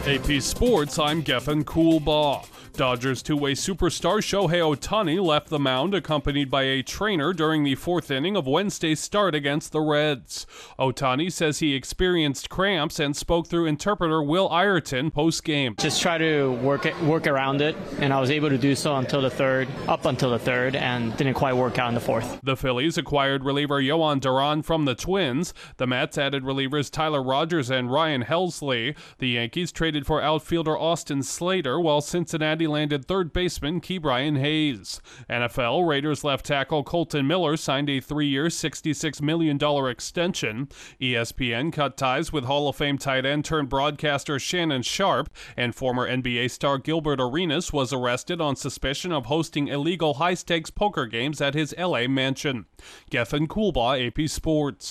AP Sports, I'm Geffen Coolbaugh. Dodgers two-way superstar Shohei Ohtani left the mound accompanied by a trainer during the fourth inning of Wednesday's start against the Reds. Ohtani says he experienced cramps and spoke through interpreter Will Ireton post-game. Just try to work around it, and I was able to do so up until the third, and didn't quite work out in the fourth. The Phillies acquired reliever Yohan Duran from the Twins. The Mets added relievers Tyler Rogers and Ryan Helsley. The Yankees traded for outfielder Austin Slater, while Cincinnati landed third baseman Ke'Bryan Hayes. NFL Raiders left tackle Colton Miller signed a 3-year, $66 million extension. ESPN cut ties with Hall of Fame tight end turned broadcaster Shannon Sharpe, and former NBA star Gilbert Arenas was arrested on suspicion of hosting illegal high-stakes poker games at his LA mansion. Geffen Coolbaugh, AP Sports.